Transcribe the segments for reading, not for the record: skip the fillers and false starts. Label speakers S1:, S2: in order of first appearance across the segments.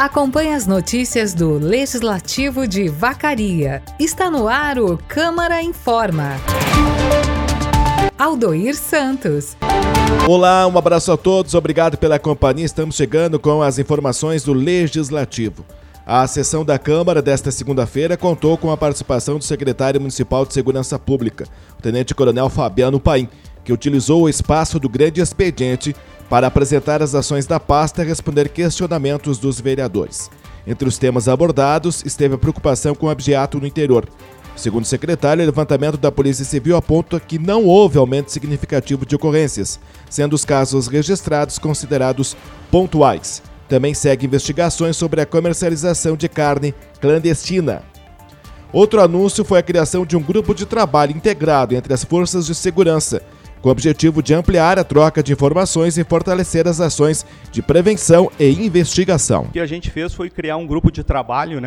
S1: Acompanhe as notícias do Legislativo de Vacaria. Está no ar o Câmara Informa. Aldoir Santos.
S2: Olá, um abraço a todos, obrigado pela companhia. Estamos chegando com as informações do Legislativo. A sessão da Câmara desta segunda-feira contou com a participação do secretário municipal de Segurança Pública, o tenente-coronel Fabiano Paim, que utilizou o espaço do grande expediente para apresentar as ações da pasta e responder questionamentos dos vereadores. Entre os temas abordados, esteve a preocupação com o abigeato no interior. Segundo o secretário, o levantamento da Polícia Civil aponta que não houve aumento significativo de ocorrências, sendo os casos registrados considerados pontuais. Também segue investigações sobre a comercialização de carne clandestina. Outro anúncio foi a criação de um grupo de trabalho integrado entre as forças de segurança, com o objetivo de ampliar a troca de informações e fortalecer as ações de prevenção e investigação.
S3: O que a gente fez foi criar um grupo de trabalho,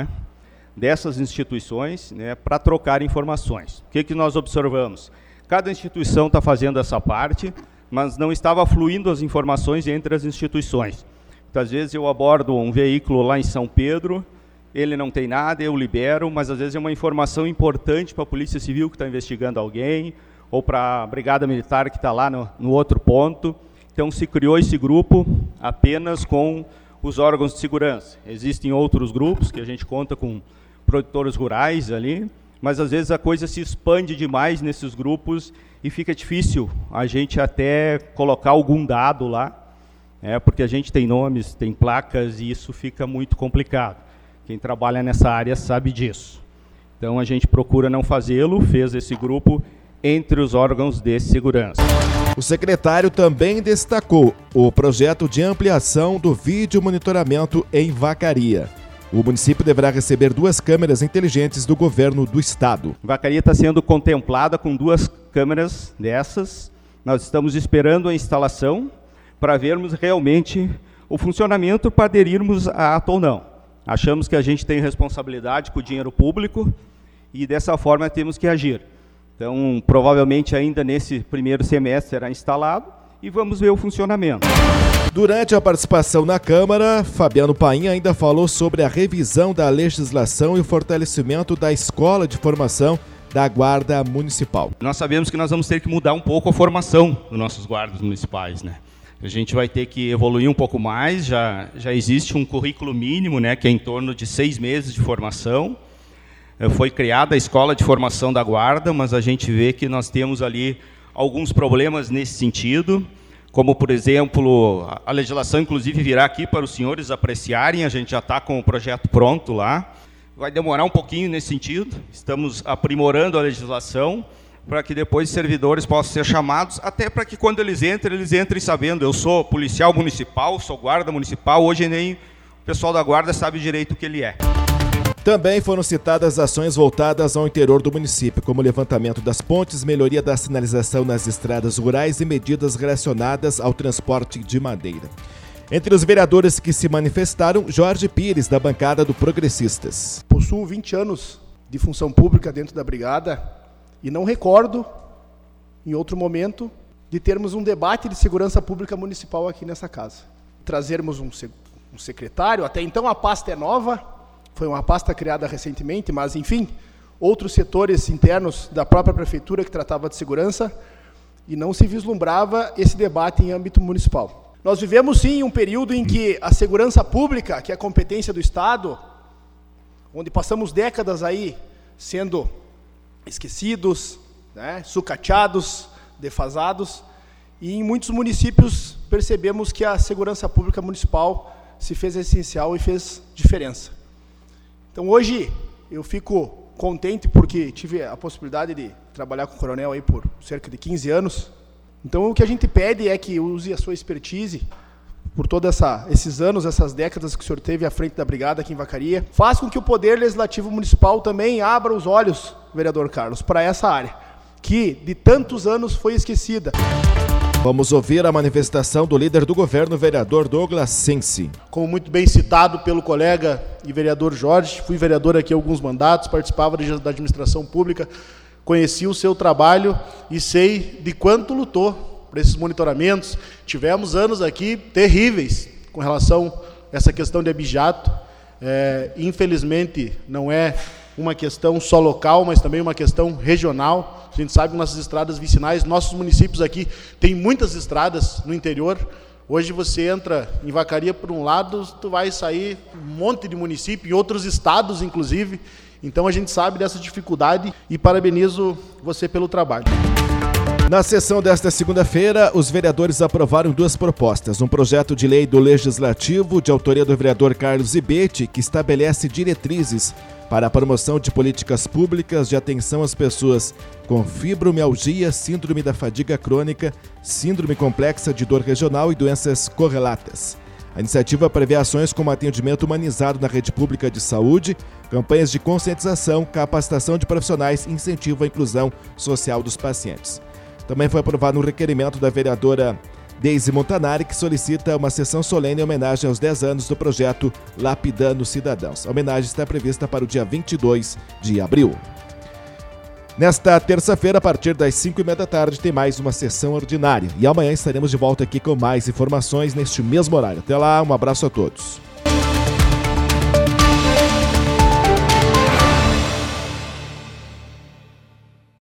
S3: dessas instituições, para trocar informações. O que nós observamos? Cada instituição está fazendo essa parte, mas não estava fluindo as informações entre as instituições. Então, às vezes eu abordo um veículo lá em São Pedro, ele não tem nada, eu libero, mas às vezes é uma informação importante para a Polícia Civil que está investigando alguém, ou para a Brigada Militar que está lá no outro ponto. Então se criou esse grupo apenas com os órgãos de segurança. Existem outros grupos que a gente conta com produtores rurais ali, mas às vezes a coisa se expande demais nesses grupos e fica difícil a gente até colocar algum dado lá, porque a gente tem nomes, tem placas e isso fica muito complicado. Quem trabalha nessa área sabe disso. Então a gente procura não fazê-lo, fez esse grupo entre os órgãos de segurança.
S2: O secretário também destacou o projeto de ampliação do vídeo monitoramento em Vacaria. O município deverá receber 2 câmeras inteligentes do governo do estado.
S3: Vacaria está sendo contemplada com 2 câmeras dessas. Nós estamos esperando a instalação para vermos realmente o funcionamento para aderirmos a ato ou não. Achamos que a gente tem responsabilidade com o dinheiro público e dessa forma temos que agir. Então, provavelmente ainda nesse primeiro semestre será instalado e vamos ver o funcionamento.
S2: Durante a participação na Câmara, Fabiano Paim ainda falou sobre a revisão da legislação e o fortalecimento da escola de formação da Guarda Municipal.
S3: Nós sabemos que nós vamos ter que mudar um pouco a formação dos nossos guardas municipais, A gente vai ter que evoluir um pouco mais, já existe um currículo mínimo, que é em torno de 6 meses de formação. Foi criada a Escola de Formação da Guarda, mas a gente vê que nós temos ali alguns problemas nesse sentido, como, por exemplo, a legislação, inclusive, virá aqui para os senhores apreciarem, a gente já está com o projeto pronto lá. Vai demorar um pouquinho nesse sentido, estamos aprimorando a legislação para que depois os servidores possam ser chamados, até para que quando eles entrem sabendo, eu sou policial municipal, sou guarda municipal, hoje nem o pessoal da guarda sabe direito o que ele é.
S2: Também foram citadas ações voltadas ao interior do município, como o levantamento das pontes, melhoria da sinalização nas estradas rurais e medidas relacionadas ao transporte de madeira. Entre os vereadores que se manifestaram, Jorge Pires, da bancada do Progressistas.
S4: Possuo 20 anos de função pública dentro da Brigada e não recordo, em outro momento, de termos um debate de segurança pública municipal aqui nessa casa. Trazermos um secretário, até então a pasta é nova, foi uma pasta criada recentemente, mas, enfim, outros setores internos da própria prefeitura que tratava de segurança e não se vislumbrava esse debate em âmbito municipal. Nós vivemos, sim, um período em que a segurança pública, que é a competência do Estado, onde passamos décadas aí sendo esquecidos, sucateados, defasados, e em muitos municípios percebemos que a segurança pública municipal se fez essencial e fez diferença. Então hoje eu fico contente porque tive a possibilidade de trabalhar com o coronel aí por cerca de 15 anos. Então o que a gente pede é que use a sua expertise por todos esses anos, essas décadas que o senhor teve à frente da Brigada aqui em Vacaria. Faz com que o Poder Legislativo Municipal também abra os olhos, vereador Carlos, para essa área, que de tantos anos foi esquecida.
S2: Vamos ouvir a manifestação do líder do governo, vereador Douglas Sensi.
S5: Como muito bem citado pelo colega e vereador Jorge, fui vereador aqui há alguns mandatos, participava da administração pública, conheci o seu trabalho e sei de quanto lutou por esses monitoramentos. Tivemos anos aqui terríveis com relação a essa questão de abigeato Infelizmente, não é uma questão só local, mas também uma questão regional. A gente sabe que nossas estradas vicinais, nossos municípios aqui têm muitas estradas no interior. Hoje você entra em Vacaria por um lado, tu vai sair um monte de município, em outros estados inclusive. Então a gente sabe dessa dificuldade e parabenizo você pelo trabalho.
S2: Na sessão desta segunda-feira, os vereadores aprovaram 2 propostas. Um projeto de lei do Legislativo, de autoria do vereador Carlos Zibete, que estabelece diretrizes para a promoção de políticas públicas de atenção às pessoas com fibromialgia, síndrome da fadiga crônica, síndrome complexa de dor regional e doenças correlatas. A iniciativa prevê ações como atendimento humanizado na rede pública de saúde, campanhas de conscientização, capacitação de profissionais e incentivo à inclusão social dos pacientes. Também foi aprovado um requerimento da vereadora Deise Montanari, que solicita uma sessão solene em homenagem aos 10 anos do projeto Lapidando Cidadãos. A homenagem está prevista para o dia 22 de abril. Nesta terça-feira, a partir das 5h30 da tarde, tem mais uma sessão ordinária. E amanhã estaremos de volta aqui com mais informações neste mesmo horário. Até lá, um abraço a todos.